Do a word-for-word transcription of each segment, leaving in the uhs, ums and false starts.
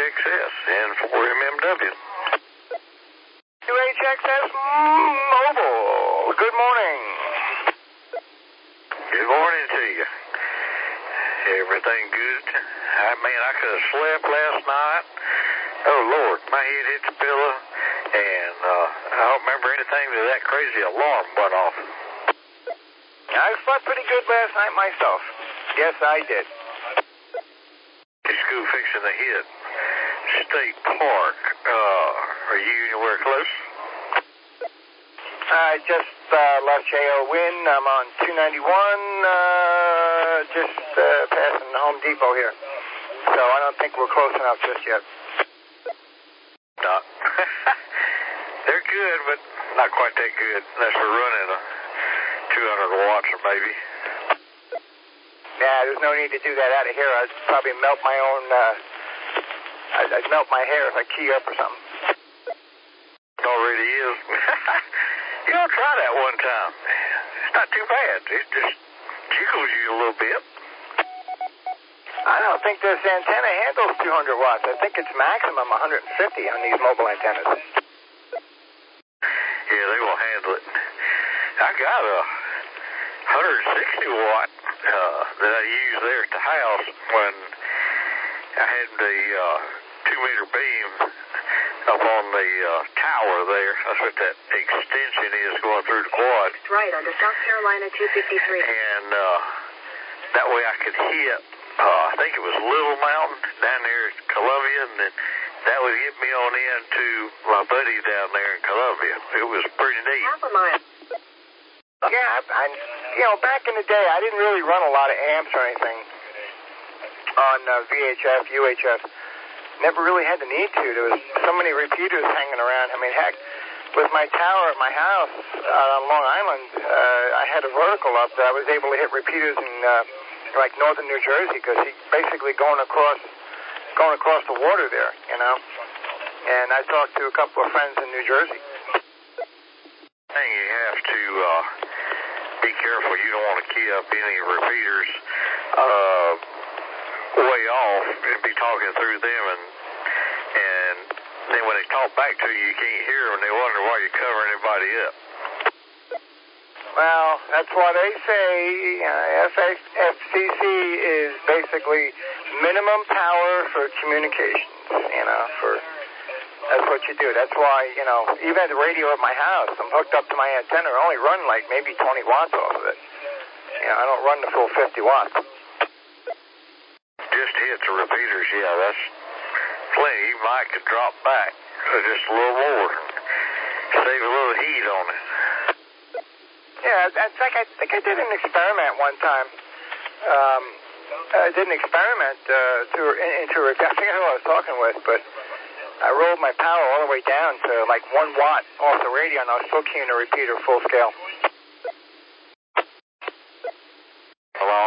X S and for M M W. W H X S Mobile. Good morning. Good morning to you. Everything good? I mean, I could have slept last night. Oh, Lord, my head hit the pillow, and uh, I don't remember anything that that crazy alarm went off. I slept pretty good last night myself. Yes, I did. Is school fixing to hit State Park? Uh, are you anywhere close? I just uh, left J O Wynn. I'm on two ninety-one, uh, just uh, passing Home Depot here. So I don't think we're close enough just yet. No. They're good, but not quite that good unless we're running a two hundred watts or maybe. Yeah, there's no need to do that out of here. I'd probably melt my own, uh, I'd, I'd melt my hair if I key up or something. It already is. You know, try that one time. It's not too bad. It just jiggles you a little bit. I don't think this antenna handles two hundred watts. I think it's maximum one hundred fifty on these mobile antennas. Yeah, they will handle it. I got a one hundred sixty watt uh, that I used there at the house when I had the uh, two meter beam up on the uh, tower there. That's what that extension is going through the quad. Right, onto South Carolina two fifty-three. And uh, that way I could hit, uh, I think it was Little Mountain down there at Columbia, and then that would get me on in to my buddy down there in Columbia. It was pretty neat. Half a mile. Yeah, I, I, you know, back in the day, I didn't really run a lot of amps or anything on uh, V H F, U H F. Never really had the need to. There was so many repeaters hanging around. I mean, heck, with my tower at my house uh, on Long Island, uh, I had a vertical up that I was able to hit repeaters in uh, like northern New Jersey because he's basically going across, going across the water there, you know. And I talked to a couple of friends in New Jersey. I think you have to uh, be careful. You don't want to key up any repeaters uh, way off and be talking through them, and and then when they talk back to you, you can't hear them, and they wonder why you're covering everybody up. Well, that's why they say uh, F C C is basically minimum power for communications, you know, for that's what you do. That's why, you know, even at the radio at my house, I'm hooked up to my antenna. I only run like maybe twenty watts off of it. You know, I don't run the full fifty watts. Just hit the repeaters, yeah, that's plenty. You might could drop back just a little more, save a little heat on it. Yeah, it's like I think I did an experiment one time. Um, I did an experiment uh, to into I forget who I was talking with, but I rolled my power all the way down to like one watt off the radio, and I was still keying the repeater full scale. Hello?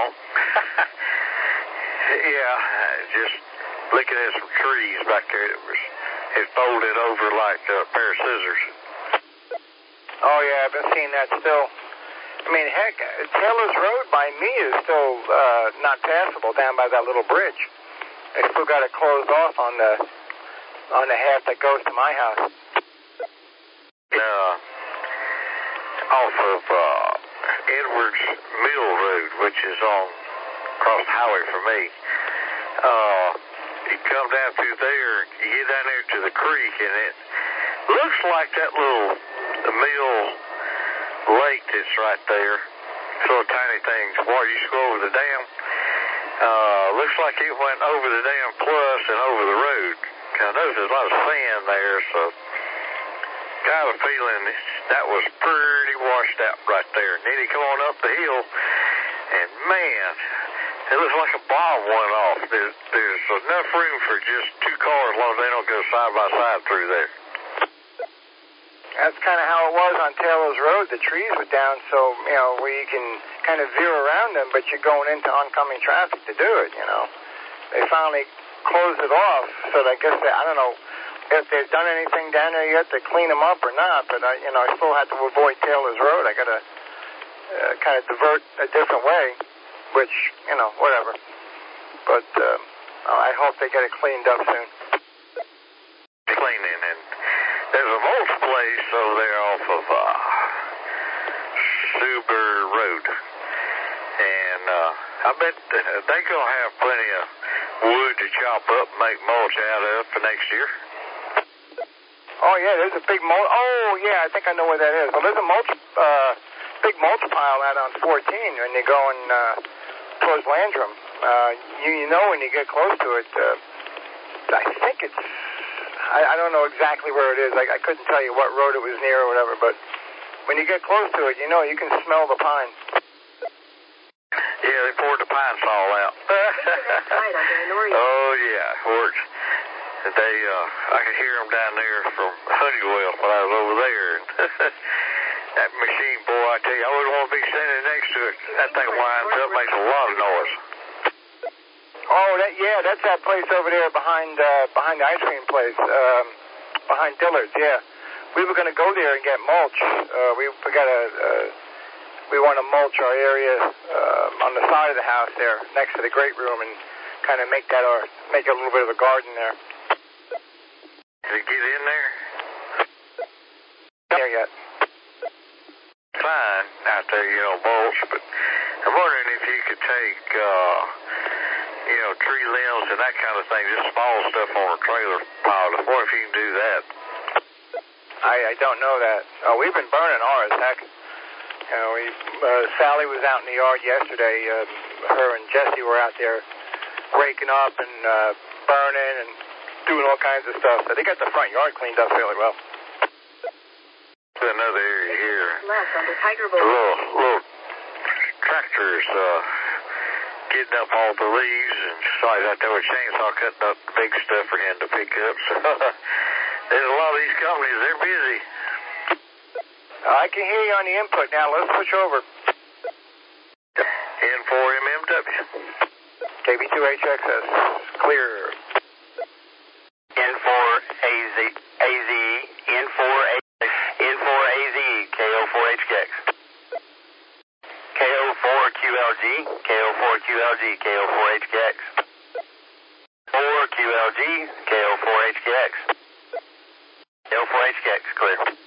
Yeah, just looking at some trees back there that was it folded over like a pair of scissors. Oh yeah, I've been seeing that still. I mean, heck, Taylor's Road by me is still uh, not passable down by that little bridge. They still got it closed off on the on the half that goes to my house. Uh, off of uh, Edwards Mill Road, which is on across the highway from me. Uh, you come down through there, you get down there to the creek, and it looks like that little the mill lake that's right there. Little tiny things. Water used to go over the dam. Uh, looks like it went over the dam plus and over the road. I noticed there's a lot of sand there, so got a feeling that was pretty washed out right there. And then he come on up the hill, and man, it looks like a bomb went off. There's, there's enough room for just two cars as long as they don't go side by side through there. That's kind of how it was on Taylor's Road. The trees were down, so, you know, where you can kind of veer around them, but you're going into oncoming traffic to do it, you know. They finally closed it off, so I guess they, I don't know if they've done anything down there yet to clean them up or not, but, I, you know, I still had to avoid Taylor's Road. I got to uh, kind of divert a different way, which, you know, whatever. But uh, I hope they get it cleaned up soon. There's a mulch place over there off of uh, Suber Road. And uh, I bet they're going to have plenty of wood to chop up and make mulch out of for next year. Oh, yeah, there's a big mulch. Oh, yeah, I think I know where that is. Well, there's a mulch, uh, big mulch pile out on fourteen when you're going uh, towards Landrum. Uh, you, you know when you get close to it, uh, I think it's, I, I don't know exactly where it is. I, I couldn't tell you what road it was near or whatever, but when you get close to it, you know, you can smell the pine. Yeah, they poured the pine sol out. Oh, yeah, it works. They, uh, I could hear them down there from Honeywell when I was over there. That machine, boy, I tell you, I wouldn't want to be standing next to it. That thing winds up, makes a lot of noise. Oh, that yeah, that's that place over there behind uh, behind the ice cream place, um, behind Dillard's. Yeah, we were going to go there and get mulch. Uh, we we got a uh, we want to mulch our area uh, on the side of the house there, next to the great room, and kind of make that our make a little bit of a garden there. Did it get in there? Not there yet. Fine out there, you know, mulch, but I'm wondering if you could take, uh, you know, tree limbs and that kind of thing, just small stuff on a trailer pile. I wonder if you can do that. I, I don't know that. Oh, we've been burning ours, heck. You know, we, uh, Sally was out in the yard yesterday. Uh, her and Jesse were out there raking up and uh, burning and doing all kinds of stuff. So they got the front yard cleaned up fairly well. Another area here. Left onto Tiger The little, little tractors uh, getting up all the leaves and like out there with chainsaw cutting up big stuff for him to pick up. So there's a lot of these companies, they're busy. Uh, I can hear you on the input now. Let's switch over. N four M M W. K B two H X S. Clear. N four A Z A Z E. N four A N four A Z E. K O four H K X. K O four Q L G. K O four Q L G. K O four H K X. four Q L G. K O four H K X. K O four H K X. Clear.